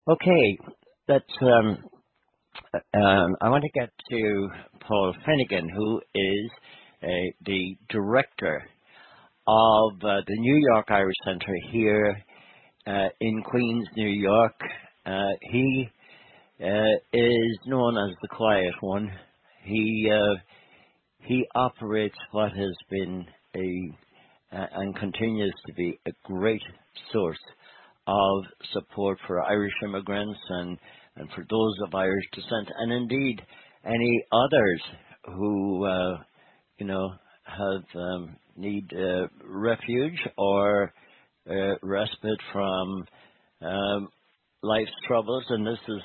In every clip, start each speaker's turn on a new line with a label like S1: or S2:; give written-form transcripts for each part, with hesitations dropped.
S1: Okay, that's. I want to get to Paul Finnegan, who is the director of the New York Irish Centre here in Queens, New York. He is known as the quiet one. He operates what has been and continues to be a great source of support for Irish immigrants and for those of Irish descent, and indeed any others who have need refuge or respite from life's troubles, and this is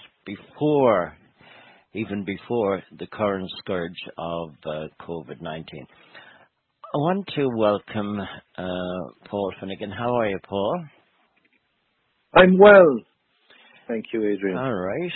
S1: even before the current scourge of COVID-19. I want to welcome Paul Finnegan. How are you, Paul?
S2: I'm well. Thank you, Adrian.
S1: All right.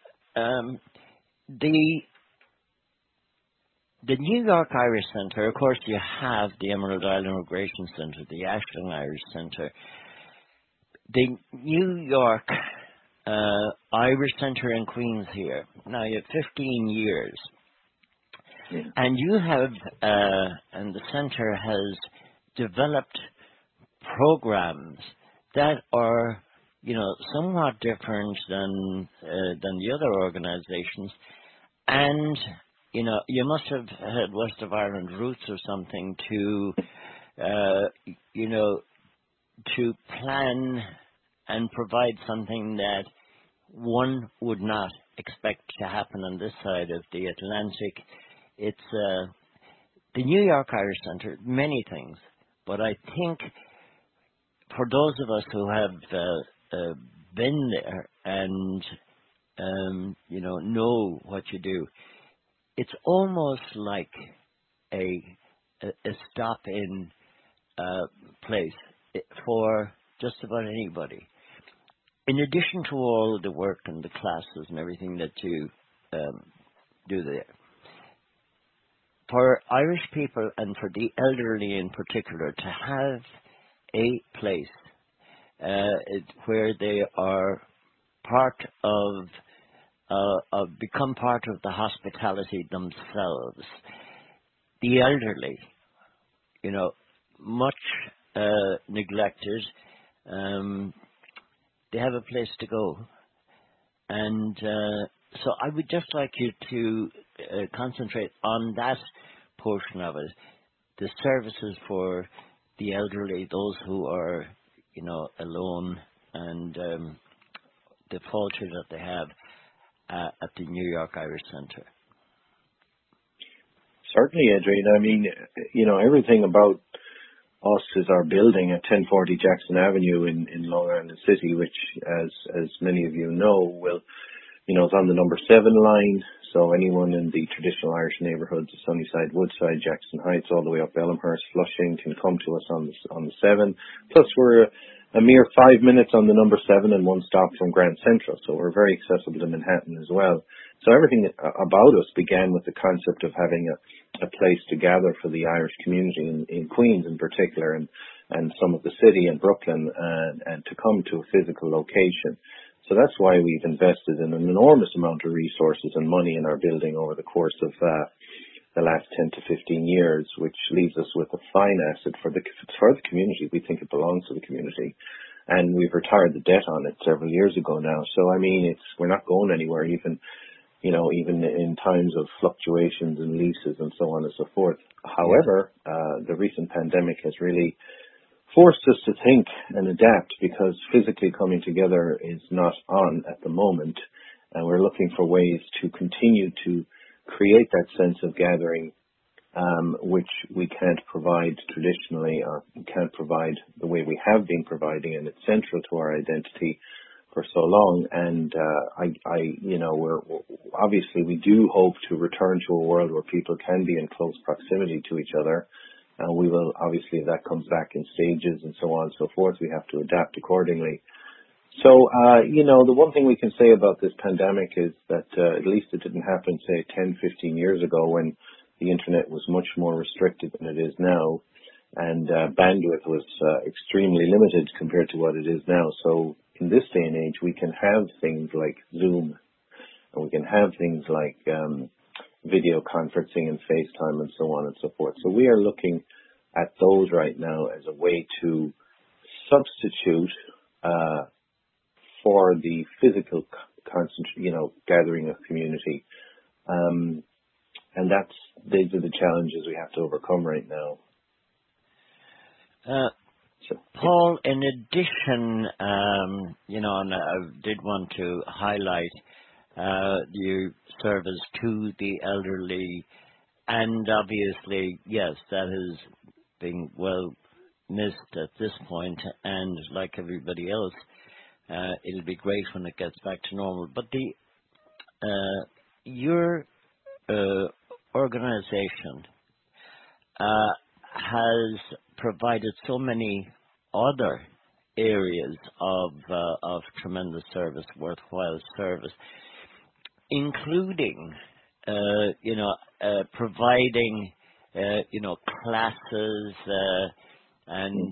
S1: The New York Irish Centre, of course, you have the Emerald Isle Immigration Centre, the Ashland Irish Centre. The New York Irish Centre in Queens here. Now, you have 15 years.
S2: Yeah.
S1: And you have, and the Centre has developed programs that are, somewhat different than the other organizations. And, you must have had West of Ireland roots or something to, to plan and provide something that one would not expect to happen on this side of the Atlantic. It's the New York Irish Centre, many things, but I think for those of us who have been there and know what you do, it's almost like a stop-in place for just about anybody. In addition to all the work and the classes and everything that you do there, for Irish people and for the elderly in particular, to have a place where they are become part of the hospitality themselves. The elderly, much neglected, they have a place to go. And so I would just like you to concentrate on that portion of it, the services for the elderly, those who are, alone, and the culture that they have at the New York Irish Centre.
S2: Certainly, Adrian. I mean, everything about us is our building at 1040 Jackson Avenue in Long Island City, which, as many of you know, is on the number 7 line. So anyone in the traditional Irish neighbourhoods, Sunnyside, Woodside, Jackson Heights, all the way up Elmhurst, Flushing, can come to us on the 7. Plus, we're a mere 5 minutes on the number 7 and one stop from Grand Central. So we're very accessible to Manhattan as well. So everything about us began with the concept of having a place to gather for the Irish community in Queens in particular, and some of the city and Brooklyn, and to come to a physical location. So that's why we've invested in an enormous amount of resources and money in our building over the course of the last 10 to 15 years, which leaves us with a fine asset for the community. We think it belongs to the community. And we've retired the debt on it several years ago now. So, I mean, we're not going anywhere, even in times of fluctuations in leases and so on and so forth. However, the recent pandemic has really forced us to think and adapt, because physically coming together is not on at the moment, and we're looking for ways to continue to create that sense of gathering, which we can't provide traditionally, or can't provide the way we have been providing, and it's central to our identity for so long. And we're obviously, we do hope to return to a world where people can be in close proximity to each other. And we will, obviously, if that comes back in stages and so on and so forth, we have to adapt accordingly. So, the one thing we can say about this pandemic is that at least it didn't happen, say, 10, 15 years ago, when the internet was much more restricted than it is now, and bandwidth was extremely limited compared to what it is now. So, in this day and age, we can have things like Zoom, and we can have things like video conferencing and FaceTime and so on and so forth. So we are looking at those right now as a way to substitute for the physical gathering of community. And these are the challenges we have to overcome right now.
S1: Paul, in addition, and I did want to highlight your service to the elderly, and obviously, yes, that is being well missed at this point, and like everybody else, it'll be great when it gets back to normal. But your organization has provided so many other areas of tremendous service, worthwhile service, including, providing, classes and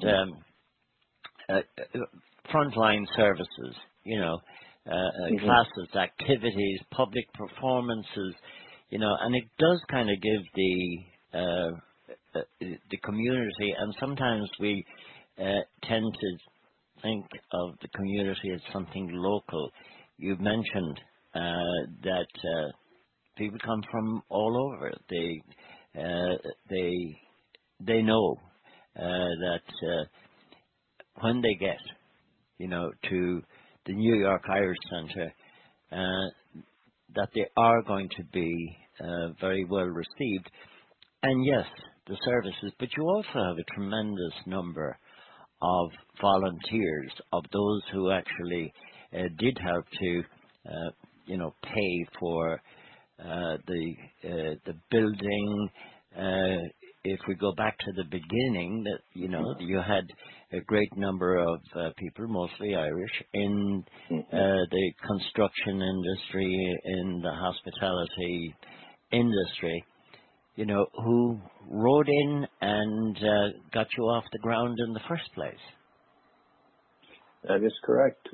S1: frontline services, classes, activities, public performances, and it does kind of give the community, and sometimes we tend to think of the community as something local. You've mentioned that people come from all over. They know that when they get, to the New York Irish Centre, that they are going to be very well received. And yes, the services, but you also have a tremendous number of volunteers, of those who actually did have to, pay for the building. If we go back to the beginning, that you had a great number of people, mostly Irish, in the construction industry, in the hospitality industry, who rode in and got you off the ground in the first place.
S2: That is correct.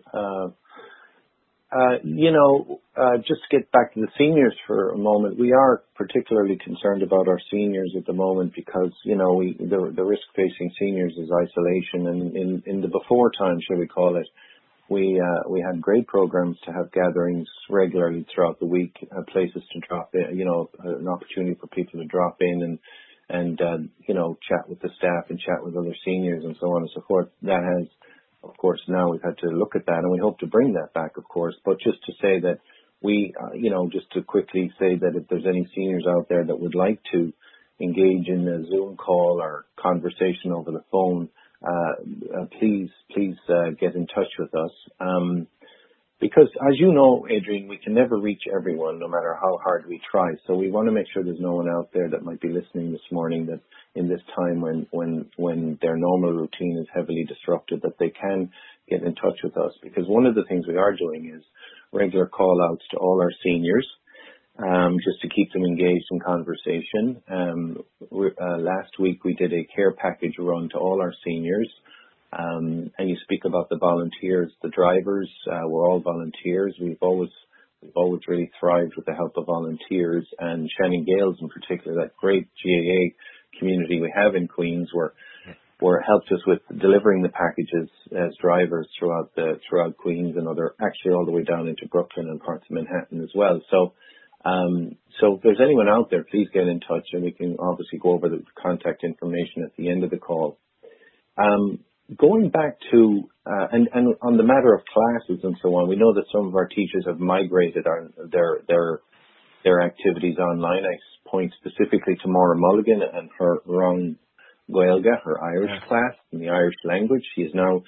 S2: Just to get back to the seniors for a moment, we are particularly concerned about our seniors at the moment because, the risk facing seniors is isolation. And in the before time, shall we call it, we had great programs to have gatherings regularly throughout the week, places to drop in, an opportunity for people to drop in and chat with the staff and chat with other seniors and so on and so forth. That has, of course, now we've had to look at that, and we hope to bring that back, of course. But just to say that we, just to quickly say that if there's any seniors out there that would like to engage in a Zoom call or conversation over the phone, please get in touch with us. Because as you know, Adrian, we can never reach everyone no matter how hard we try. So we want to make sure there's no one out there that might be listening this morning that in this time when their normal routine is heavily disrupted, that they can get in touch with us. Because one of the things we are doing is regular call outs to all our seniors, just to keep them engaged in conversation. Last week we did a care package run to all our seniors. And you speak about the volunteers, the drivers, we're all volunteers. We've always really thrived with the help of volunteers, and Shannon Gales in particular, that great GAA community we have in Queens were helped us with delivering the packages as drivers throughout Queens and actually all the way down into Brooklyn and parts of Manhattan as well. So if there's anyone out there, please get in touch, and we can obviously go over the contact information at the end of the call. Going back to, and on the matter of classes and so on, we know that some of our teachers have migrated their activities online. I point specifically to Maura Mulligan and her Rong Gaelga, her Irish class in the Irish language. She is now,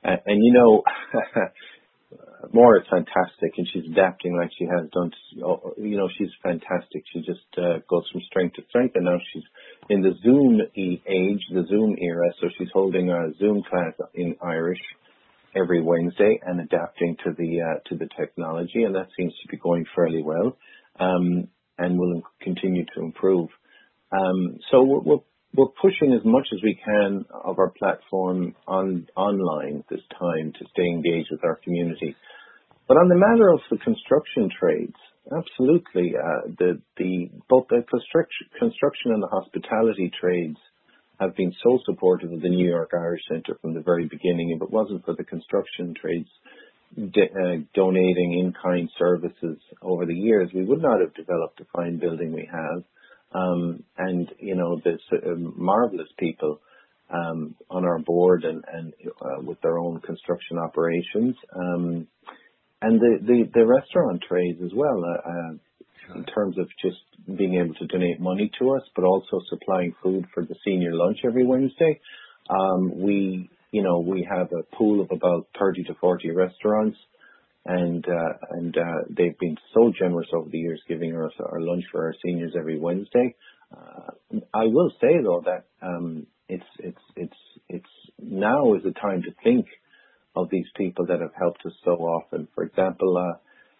S2: Maura's fantastic, and she's adapting like she has done. She's fantastic. She just goes from strength to strength, and now she's in the Zoom age, the Zoom era. So she's holding a Zoom class in Irish every Wednesday and adapting to the technology, and that seems to be going fairly well, and will continue to improve. So we're pushing as much as we can of our platform online this time to stay engaged with our community. But on the matter of the construction trades, absolutely, both the construction and the hospitality trades have been so supportive of the New York Irish Centre from the very beginning. If it wasn't for the construction trades donating in-kind services over the years, we would not have developed the fine building we have. And, you know, there's marvelous people on our board and with their own construction operations. And the restaurant trades as well, in terms of just being able to donate money to us, but also supplying food for the senior lunch every Wednesday. We have a pool of about 30 to 40 restaurants, and they've been so generous over the years giving us our lunch for our seniors every Wednesday. I will say though that it's now is the time to think of these people that have helped us so often. For example,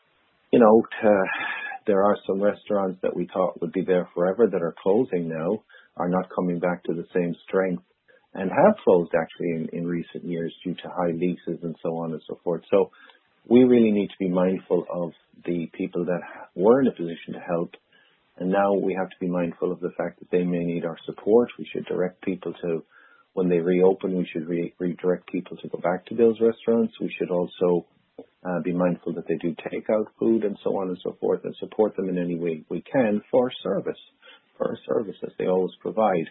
S2: there are some restaurants that we thought would be there forever that are closing now, are not coming back to the same strength, and have closed actually in recent years due to high leases and so on and so forth. So we really need to be mindful of the people that were in a position to help, and now we have to be mindful of the fact that they may need our support. We should direct people to, when they reopen, we should redirect people to go back to those restaurants. We should also be mindful that they do take out food and so on and so forth, and support them in any way we can for our services they always provide.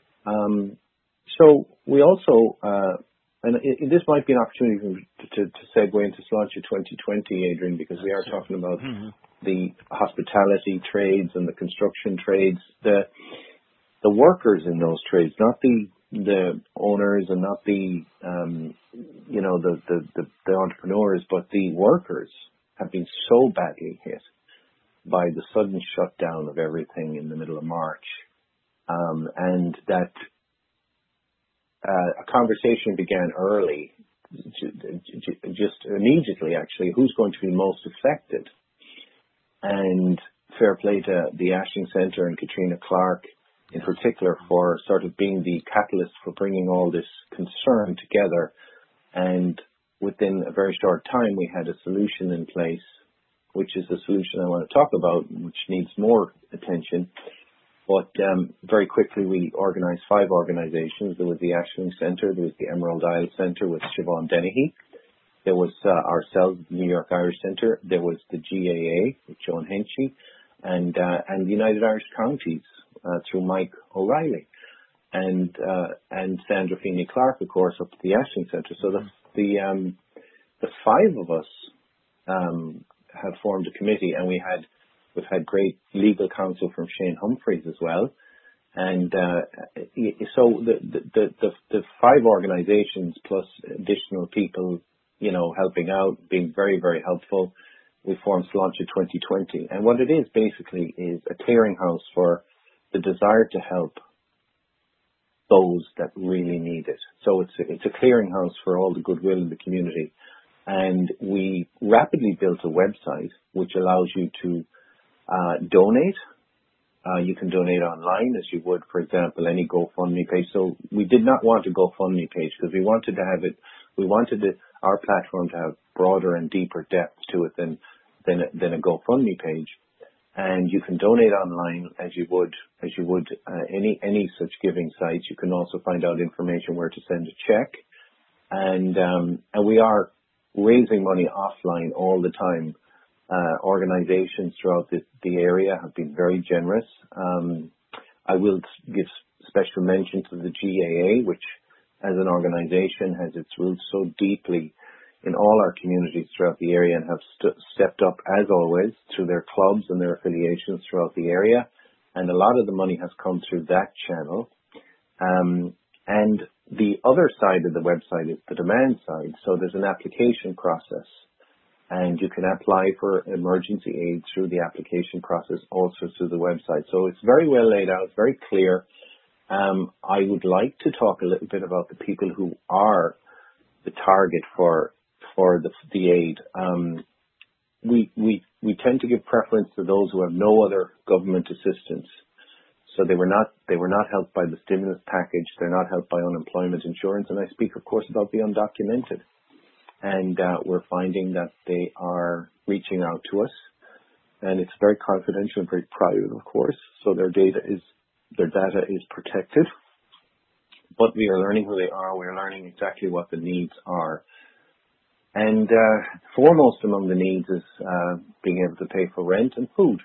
S2: So we also, this might be an opportunity to segue into Sláinte 2020, Adrian, because we are talking about the hospitality trades and the construction trades, the workers in those trades, not the owners and not the entrepreneurs, but the workers have been so badly hit by the sudden shutdown of everything in the middle of March, and that a conversation began early, just immediately actually, who's going to be most affected. And fair play to the Ashling Centre and Katrina Clark in particular for sort of being the catalyst for bringing all this concern together. And within a very short time, we had a solution in place, which is the solution I want to talk about, which needs more attention. But very quickly, we organized 5 organizations. There was the Ashling Centre, there was the Emerald Isle Centre with Siobhan Dennehy, there was ourselves, the New York Irish Centre, there was the GAA with Joan Henchy, and the United Irish Counties through Mike O'Reilly, and Sandra Feeney Clark, of course, up at the Ashling Centre. So the 5 of us have formed a committee, and we've had great legal counsel from Shane Humphreys as well. And so the 5 organizations plus additional people, helping out, being very, very helpful, we formed Sláinte 2020. And what it is basically is a clearinghouse for the desire to help those that really need it. So it's a clearinghouse for all the goodwill in the community. And we rapidly built a website which allows you to donate. You can donate online as you would, for example, any GoFundMe page. So we did not want a GoFundMe page because we wanted to have it. We wanted our platform to have broader and deeper depth to it than a GoFundMe page. And you can donate online as you would any such giving site. You can also find out information where to send a check. And we are raising money offline all the time. Organizations throughout the area have been very generous. I will give special mention to the GAA, which as an organization has its roots so deeply in all our communities throughout the area, and have stepped up as always through their clubs and their affiliations throughout the area. And a lot of the money has come through that channel. And the other side of the website is the demand side. So there's an application process, and you can apply for emergency aid through the application process, also through the website. So it's very well laid out, very clear. I would like to talk a little bit about the people who are the target for the aid. We tend to give preference to those who have no other government assistance. So they were not helped by the stimulus package. They're not helped by unemployment insurance. And I speak, of course, about the undocumented. And we're finding that they are reaching out to us, and it's very confidential and very private, of course. So their data is protected. But we are learning who they are. We are learning exactly what the needs are. And foremost among the needs is being able to pay for rent and food.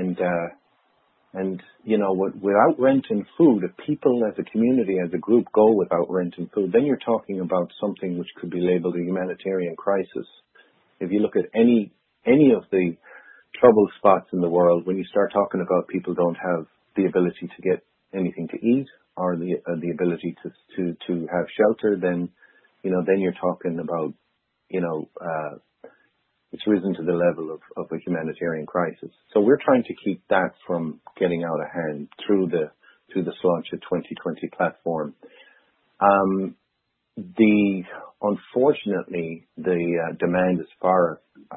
S2: And you know, without rent and food, if people as a community, as a group go without rent and food, then you're talking about something which could be labeled a humanitarian crisis. If you look at any of the trouble spots in the world, when you start talking about people don't have the ability to get anything to eat or the ability to have shelter, then you're talking about, it's risen to the level of a humanitarian crisis. So we're trying to keep that from getting out of hand through the Sláinte 2020 platform. Unfortunately, the demand is far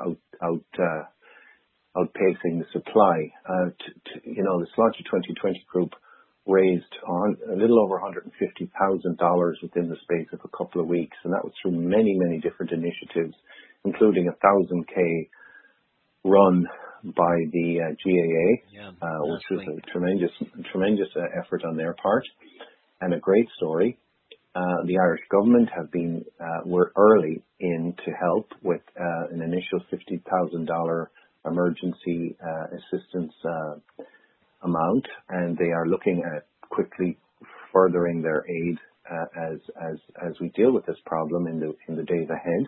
S2: outpacing the supply. The Sláinte 2020 group raised a little over $150,000 within the space of a couple of weeks, and that was through many, many different initiatives, including a 1,000K run by the GAA, which was a tremendous effort on their part, and a great story. The Irish government were early in to help with an initial $50,000 emergency assistance amount, and they are looking at quickly furthering their aid as we deal with this problem in the days ahead.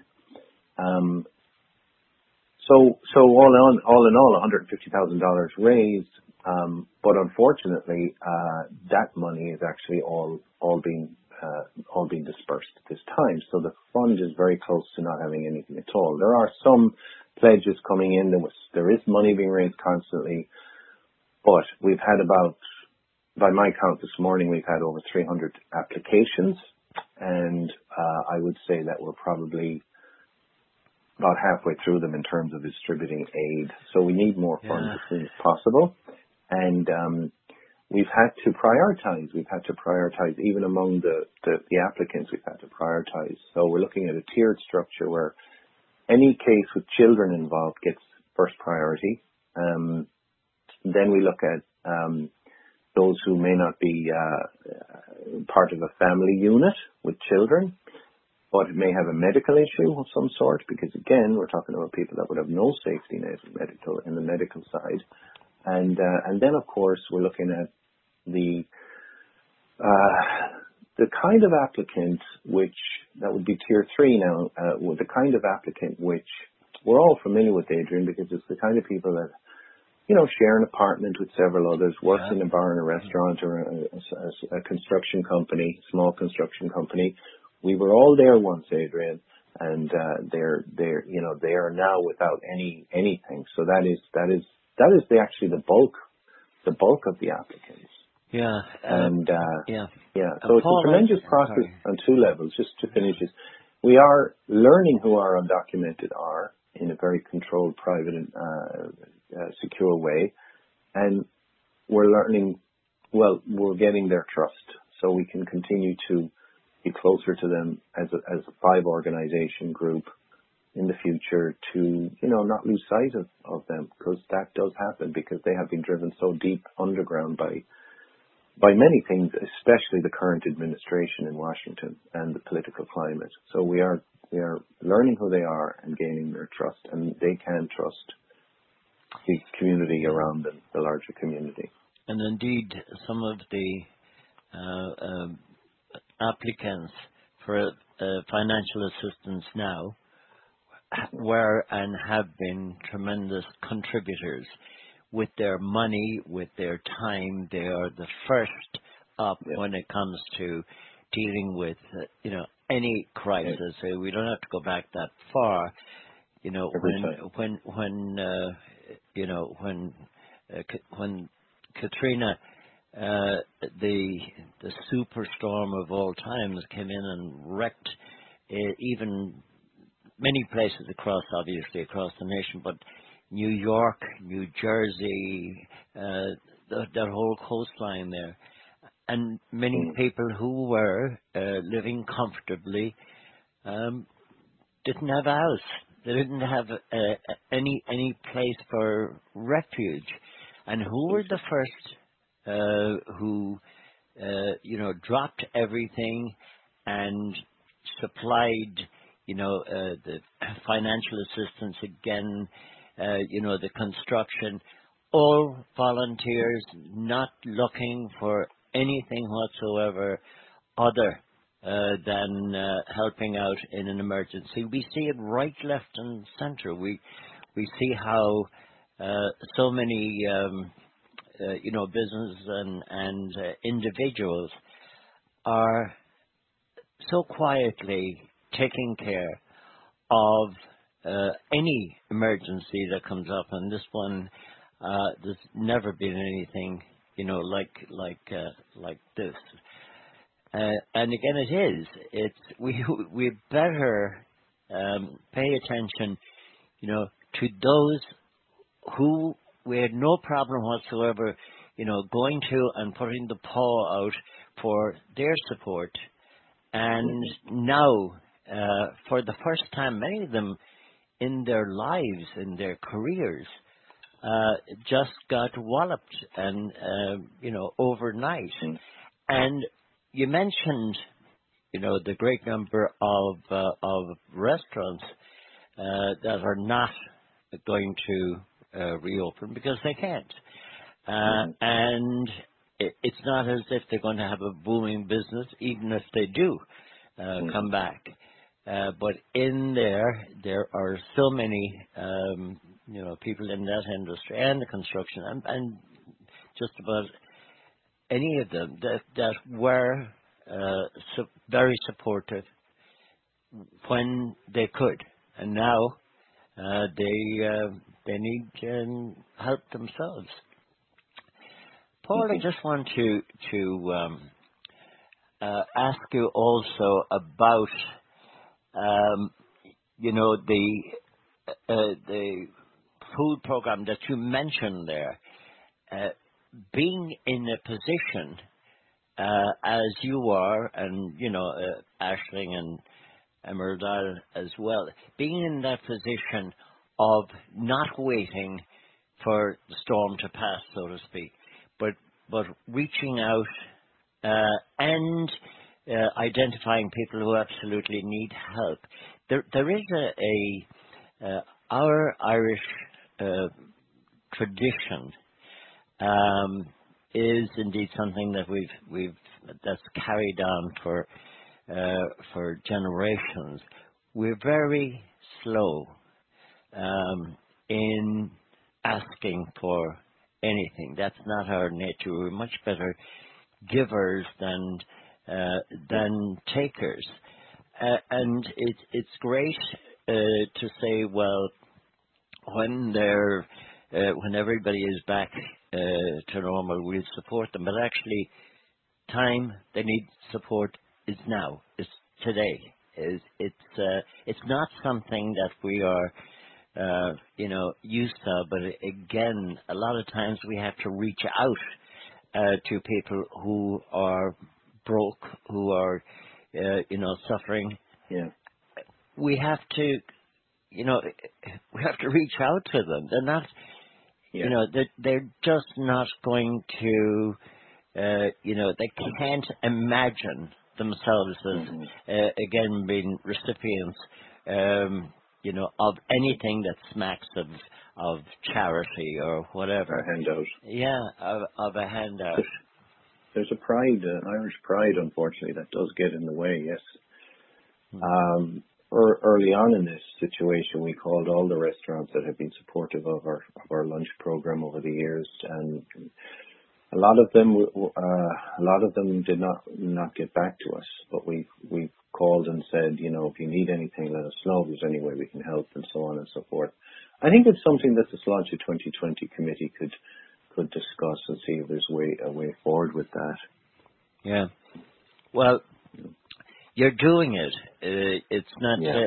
S2: So all in all, $150,000 raised, but unfortunately, that money is actually all being dispersed at this time. So the fund is very close to not having anything at all. There are some pledges coming in. There is money being raised constantly, but we've had by my count this morning, we've had over 300 applications, and I would say that we're probably about halfway through them in terms of distributing aid. So we need more funds as soon as possible. And we've had to prioritize. Even among the applicants, we've had to prioritize. So we're looking at a tiered structure where any case with children involved gets first priority. Then we look at those who may not be part of a family unit with children, but may have a medical issue of some sort, because again, we're talking about people that would have no safety net in the medical side. And then of course we're looking at the kind of applicant that would be tier 3 now, with the kind of applicant which we're all familiar with, Adrian, because it's the kind of people that, share an apartment with several others, work in a bar and a restaurant or a construction company, small construction company. We were all there once, Adrian, and they are now without anything. So that is actually the bulk of the applicants.
S1: Yeah.
S2: So it's a tremendous process on two levels. Just to finish this, we are learning who our undocumented are in a very controlled, private, and secure way, and we're learning. Well, we're getting their trust, so we can continue to be closer to them as a 5-organization group in the future, to not lose sight of them, because that does happen, because they have been driven so deep underground by many things, especially the current administration in Washington and the political climate. So we are learning who they are and gaining their trust, and they can trust the community around them, the larger community.
S1: And indeed, some of the applicants for financial assistance now were and have been tremendous contributors. With their money, with their time, they are the first up when it comes to dealing with any crisis. We don't have to go back that far. When Katrina, the superstorm of all times, came in and wrecked even many places across the nation, but New York, New Jersey, that whole coastline there. And many
S2: Mm.
S1: people who were living comfortably didn't have a house. They didn't have any place for refuge. And who were the first who dropped everything and supplied, the financial assistance again, the construction, all volunteers, not looking for anything whatsoever other than helping out in an emergency. We see it right, left, and centre. We see how so many businesses and individuals are so quietly taking care of any emergency that comes up, and this one, there's never been anything, like this. And again, we better pay attention, to those who we had no problem whatsoever, going to and putting the paw out for their support. And now, for the first time, many of them in their lives, in their careers, just got walloped and, overnight.
S2: Mm.
S1: And you mentioned, the great number of restaurants that are not going to reopen because they can't. And it's not as if they're going to have a booming business, even if they do come back. But in there are so many, people in that industry and the construction and just about any of them that were very supportive when they could, and now they need help themselves. Paul, I just want to ask you also about the food program that you mentioned there. Being in a position as you are, and Ashling and Emerald Isle as well, being in that position of not waiting for the storm to pass, so to speak, but reaching out and identifying people who absolutely need help. There is our Irish tradition is indeed something that that's carried on for generations. We're very slow in asking for anything. That's not our nature. We're much better givers than takers. And it's great to say, well, when everybody is back to normal, we'll support them. But actually, time they need support is now. It's today. It's not something that we are used to. But again, a lot of times we have to reach out to people who are broke, who are suffering.
S2: Yeah.
S1: We have to reach out to them. They're not, they're just not going to, they can't imagine themselves as, again, being recipients, of anything that smacks of charity or whatever.
S2: A handout.
S1: Yeah, of a handout.
S2: There's a pride, Irish pride, unfortunately, that does get in the way, yes. Early on in this situation, we called all the restaurants that have been supportive of our lunch program over the years, and a lot of them did not get back to us. But we called and said, if you need anything, let us know. If there's any way we can help, and so on and so forth. I think it's something that the Sláinte 2020 committee could discuss and see if there's a way forward with that.
S1: Yeah. Well, you're doing it. It's not.
S2: Yeah.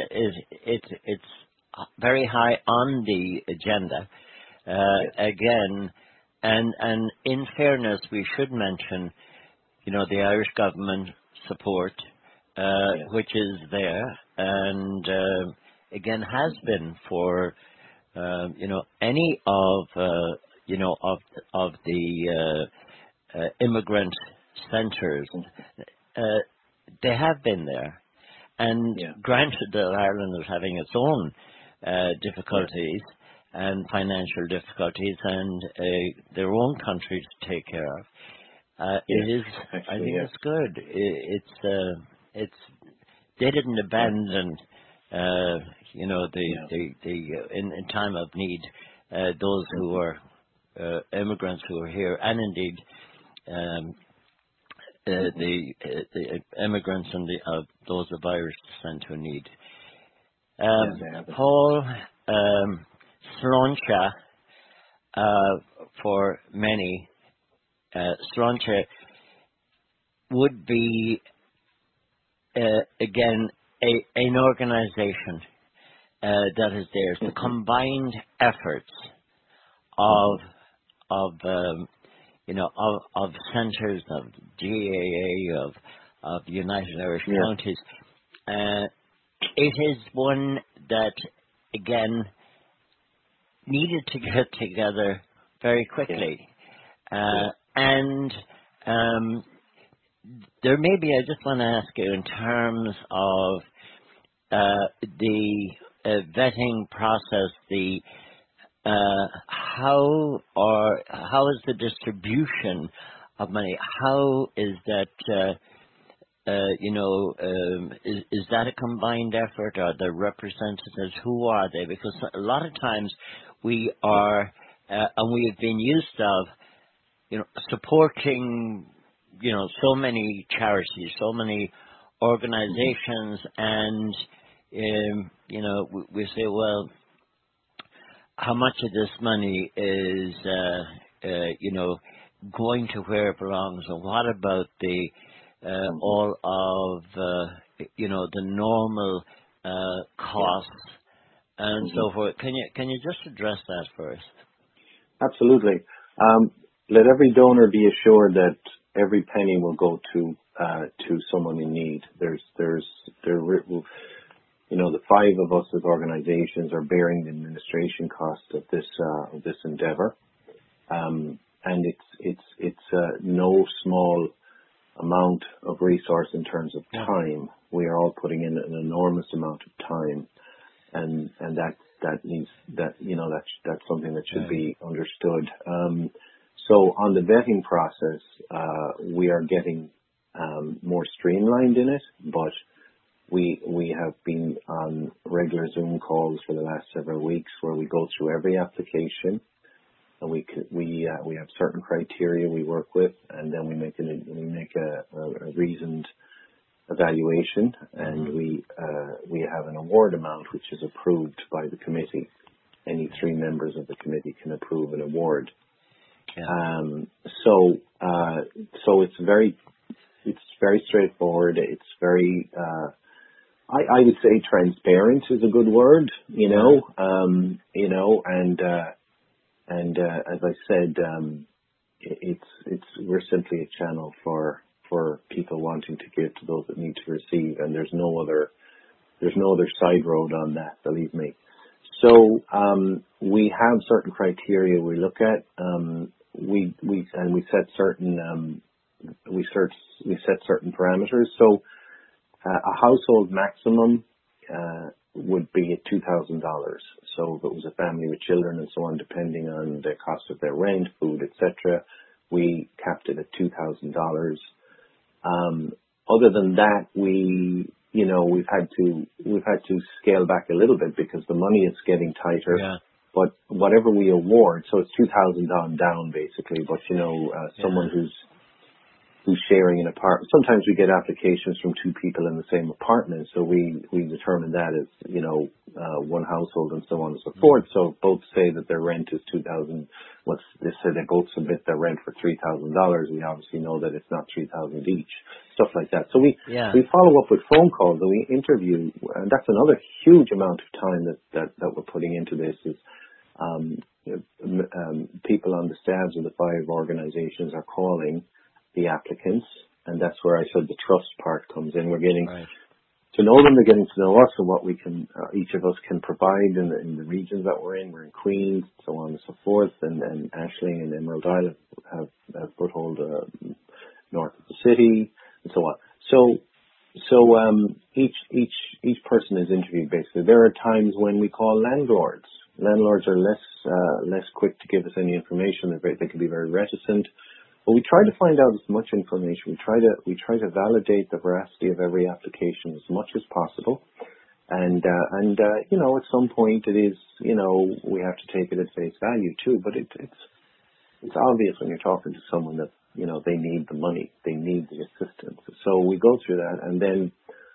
S1: It's very high on the agenda. Again, And in fairness, we should mention, the Irish government support, which is there, and again has been for any of of the immigrant centres. They have been there, and granted that Ireland is having its own difficulties and financial difficulties and their own country to take care of. It is. Actually, I think it's good. It's they didn't abandon in time of need those who are immigrants who are here, and indeed the immigrants and those of Irish descent who need. Paul, Sláinte, for many, Sláinte would be again an organisation that is there. It's the combined efforts of centres, of GAA, of the United Irish Counties. It is one that again needed to get together very quickly, and there may be. I just want to ask you in terms of the vetting process, how is the distribution of money? How is that? Is that a combined effort? Are there representatives? Who are they? Because a lot of times we are, and we have been used of, supporting, so many charities, so many organizations, and we say, well, how much of this money is, going to where it belongs, and what about the all of the normal costs and so forth? Can you just address that first?
S2: Absolutely. Let every donor be assured that every penny will go to someone in need. The five of us as organizations are bearing the administration cost of this endeavor, and it's no small amount of resource in terms of time. We are all putting in an enormous amount of time, and that needs that's something that should be understood. So on the vetting process, we are getting more streamlined in it, but we have been on regular Zoom calls for the last several weeks where we go through every application, and we have certain criteria we work with, and then we make a reasoned evaluation, and we have an award amount which is approved by the committee. Any three members of the committee can approve an award. So it's very straightforward. It's very I would say transparent is a good word, and as I said, we're simply a channel for people wanting to give to those that need to receive, and there's no other side road on that, believe me. So we have certain criteria we look at. We set certain parameters. So a household maximum would be at $2,000. So if it was a family with children and so on, depending on the cost of their rent, food, etc., we capped it at $2,000. Other than that, we've had to scale back a little bit because the money is getting tighter. Yeah. But whatever we award, so it's $2,000 down basically. But someone who's sharing an apartment. Sometimes we get applications from two people in the same apartment, so we determine that as one household and so on and so forth. So both say that their rent is $2,000. They say they both submit their rent for $3,000. We obviously know that it's not $3,000 each. Stuff like that. So we follow up with phone calls and we interview, and that's another huge amount of time that we're putting into this. Is People on the staffs of the 5 organizations are calling the applicants, and that's where I said the trust part comes in. We're getting to know them, they're getting to know us and what we can, each of us can provide in the regions that we're in. We're in Queens, so on and so forth, and Ashling and Emerald Isle have foothold north of the city, and so on. So each person is interviewed basically. There are times when we call landlords. Landlords are less quick to give us any information. They can be very reticent. But we try to find out as much information. We try to validate the veracity of every application as much as possible. And you know, at some point it is, you know, we have to take it at face value too. But it's obvious when you're talking to someone that, you know, they need the money, they need the assistance. So we go through that, and then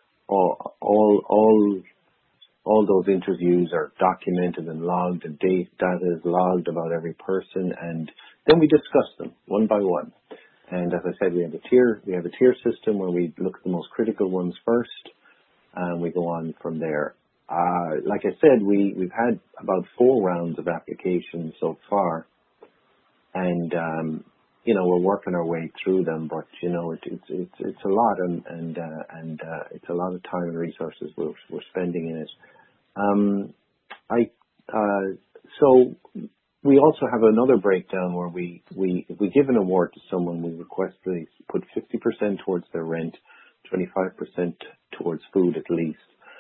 S2: all those interviews are documented and logged, and data is logged about every person, and then we discuss them one by one. And as I said, we have a tier system where we look at the most critical ones first, and we go on from there. Like I said, we've had about 4 rounds of applications so far, and you know, we're working our way through them, but you know, it's a lot, and it's a lot of time and resources we're spending in it. So we also have another breakdown where if we give an award to someone, we request they put 50% towards their rent, 25% towards food at least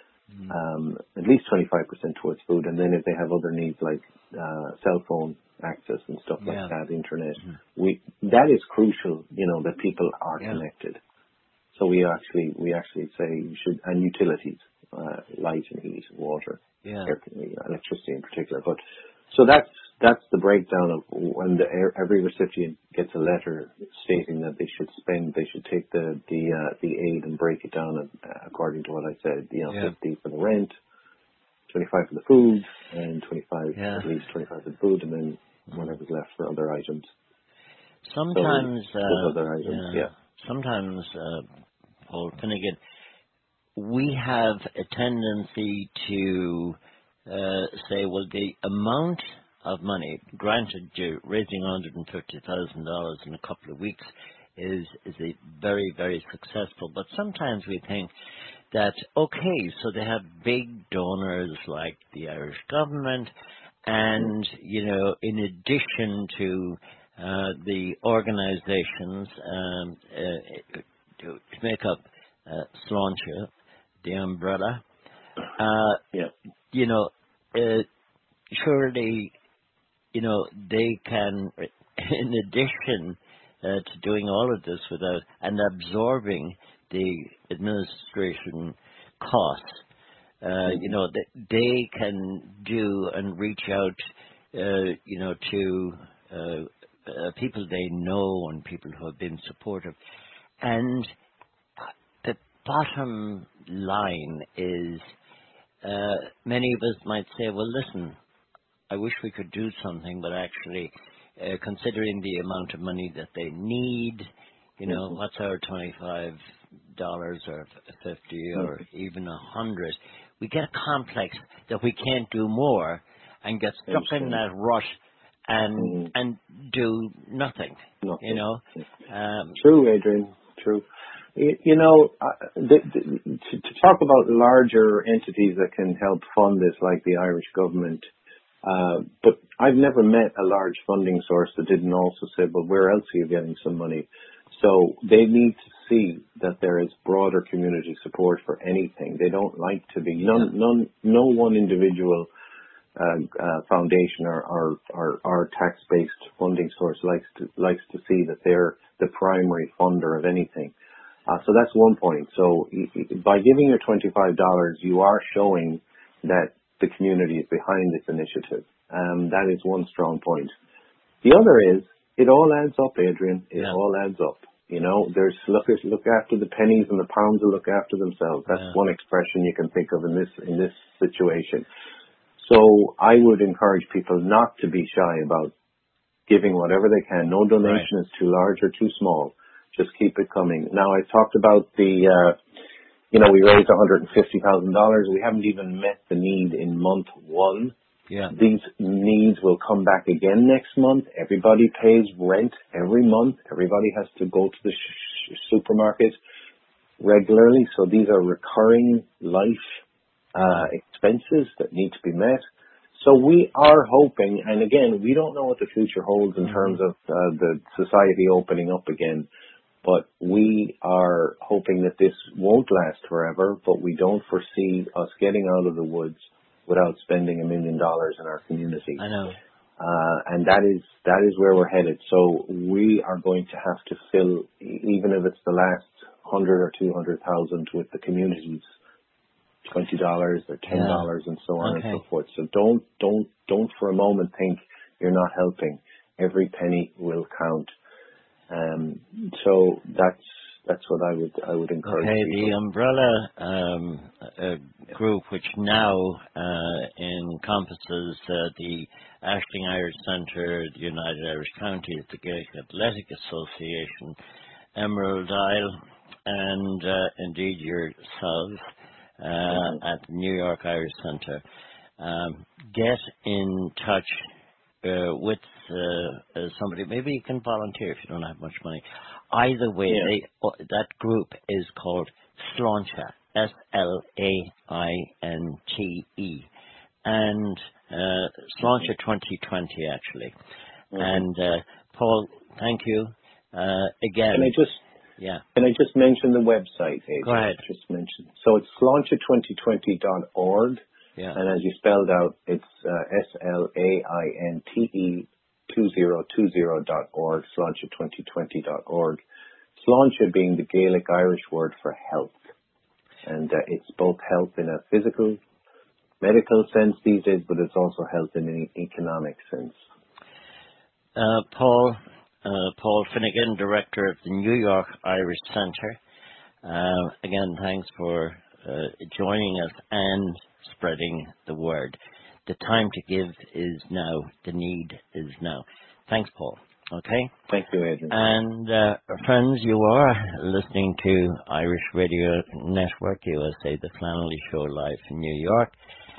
S2: 25% towards food, and then if they have other needs like cell phone access and stuff like that, internet, that is crucial, you know, that people are connected. So we actually say you should, and utilities, light and heat, water, electricity in particular. But so that's the breakdown of when every recipient gets a letter stating that they should take the aid and break it down according to what I said. You know, 50 for the rent, 25 for the food, and 25 at least 25 for the food, and then whatever's left for other items.
S1: Sometimes,
S2: other items,
S1: sometimes, Paul Finnegan, we have a tendency to say, well, the amount of money, granted, you're raising $150,000 in a couple of weeks is a very, very successful. But sometimes we think that, okay, so they have big donors like the Irish government, and, you know, in addition to the organizations to make up Sláinte, the umbrella, you know, surely, you know, they can, in addition to doing all of this without and absorbing the administration costs, you know, they can do and reach out, you know, to people they know and people who have been supportive. And the bottom line is, many of us might say, well, listen, I wish we could do something, but actually, considering the amount of money that they need, you know, what's our $25 or 50 or even 100? We get a complex that we can't do more and get stuck in that rut and do nothing. You know.
S2: True, Adrian. True. You know, to talk about larger entities that can help fund this, like the Irish government. But I've never met a large funding source that didn't also say, well, where else are you getting some money? So they need to see that there is broader community support for anything. They don't like to be, no one individual foundation or tax-based funding source likes to see that they're the primary funder of anything. So that's one point. So by giving your $25, you are showing that the community is behind this initiative. That is one strong point. The other is, it all adds up, Adrian. It all adds up. You know, there's look after the pennies and the pounds will look after themselves. That's one expression you can think of in this situation. So I would encourage people not to be shy about giving whatever they can. No donation is too large or too small. Just keep it coming. Now, I talked about the, you know, we raised $150,000. We haven't even met the need in month 1
S1: Yeah.
S2: These needs will come back again next month. Everybody pays rent every month. Everybody has to go to the supermarket regularly. So these are recurring life expenses that need to be met. So we are hoping, and again, we don't know what the future holds in terms of the society opening up again, but we are hoping that this won't last forever, but we don't foresee us getting out of the woods without spending $1 million in our community.
S1: I know.
S2: And that is where we're headed. So we are going to have to fill, even if it's the last 100 or 200,000 with the communities, $20 or $10 and so on and so forth. So don't for a moment think you're not helping. Every penny will count. So that's what I would encourage people.
S1: The umbrella group, which now encompasses the Ashling Irish Centre, the United Irish Counties, the Gaelic Athletic Association, Emerald Isle, and indeed yourselves at the New York Irish Centre. Get in touch with somebody. Maybe you can volunteer if you don't have much money. Either way, that group is called Sláinte, Slainte, and Sláinte 2020 actually. And Paul, thank you again.
S2: Can I just mention the website, Adrian?
S1: Go ahead.
S2: Just mention. So it's Sláinte2020.org.
S1: Yeah.
S2: And as you spelled out, it's Slainte 2020.org, Sláinte2020.org. Sláinte being the Gaelic Irish word for health. And it's both health in a physical, medical sense these days, but it's also health in an economic sense.
S1: Paul Finnegan, Director of the New York Irish Centre. Again, thanks for joining us and spreading the word. The time to give is now. The need is now. Thanks, Paul. Okay?
S2: Thank you, Adrian.
S1: And friends, you are listening to Irish Radio Network USA, the Flannelly Show live in New York.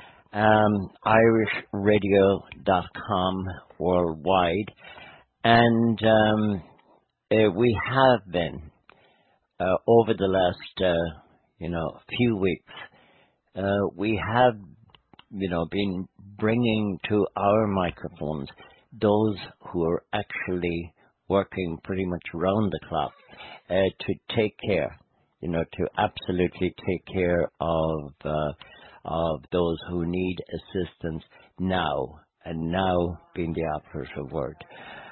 S1: irishradio.com worldwide. And we have been, over the last, few weeks, we have, been bringing to our microphones those who are actually working pretty much around the clock to take care, to absolutely take care of those who need assistance now, and now being the operative word.